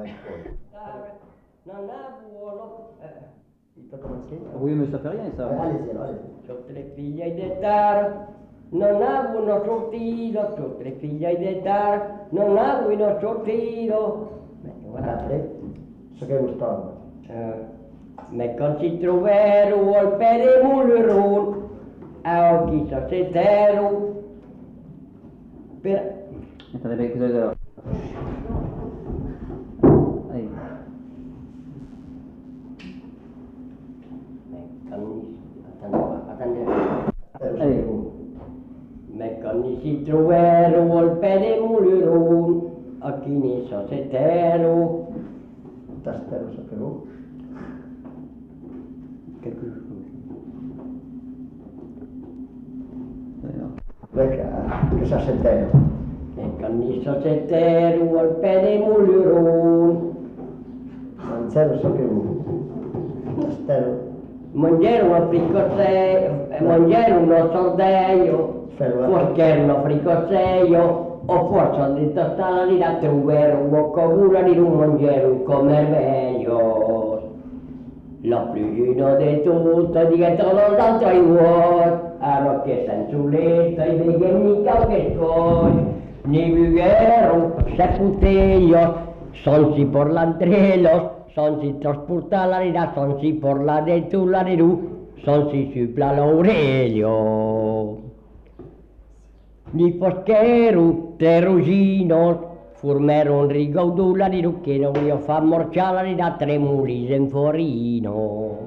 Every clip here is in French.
Il peut commencer? Oui, mais ça fait rien, ça. Allez-y, allez-y. Tutte le figlie di terra non avevano sortito, tutte le figlie di terra non avevano sortito. Guardate, so che è uno stormo. Ma quando si trovarono al pere muleron, a chissà se t'ero per... Attendez, écoutez là. Allez. Allez. Ma quando si trovarono al pere muleron, a chissà se t'ero. Tastero sapevo. Quelque chose. Che sa sentero. E quando si t'ero al pere muleron, Manzero sapevo. Tastero. mangiare una fricosseio, mangiare uno sordeio, forse era una fricosseio, o forse ho detto stare lì da trovare un boccavura di un mangiare come meglio. La più di tutto, dietro l'altro ai vuoti, a che senso letto, i begni che scuoi, ni vivero, se putello, son si por l'andrelos, son si trasporta la rida, son si por la de tu la de tu, son si supla l'Aurelio. Ni foscheru, teruginos, formero un rigaudo la di tu, che non voglio far morciare la rida, tre mulis in forino.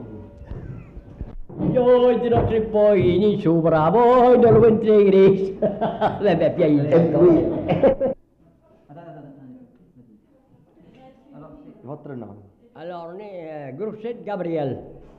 Io di nostri poi ni sopra, voi non lo integris. Beh, piace. Votre nom? Alors, né Grousset Gabriel.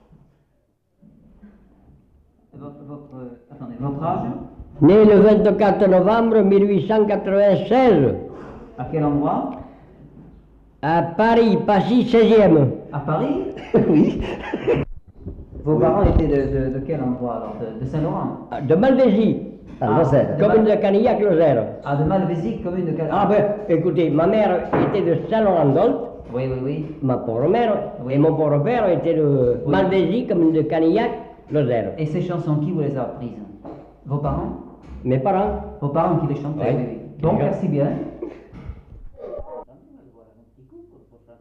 Attendez, votre âge? Né le 24 novembre 1896 À quel endroit? à Paris, Passy 16e. À Paris? Oui. Vos parents étaient de quel endroit alors? De Saint-Laurent? De Malvézy, Lozère. commune de Canillac-Lozère. Ah, de Malvézy, commune de quel Ah ben, écoutez, ma mère était de Saint-Laurent-d'Olt, Oui, oui, oui. ma pauvre mère, Oui. et mon pauvre père était de Oui. Malvézy, commune de Canillac-Lozère. Et ces chansons, qui vous les a apprises? Vos parents? Mes parents. Vos parents qui les chantaient? Oui. Oui, oui. Bon, merci bien.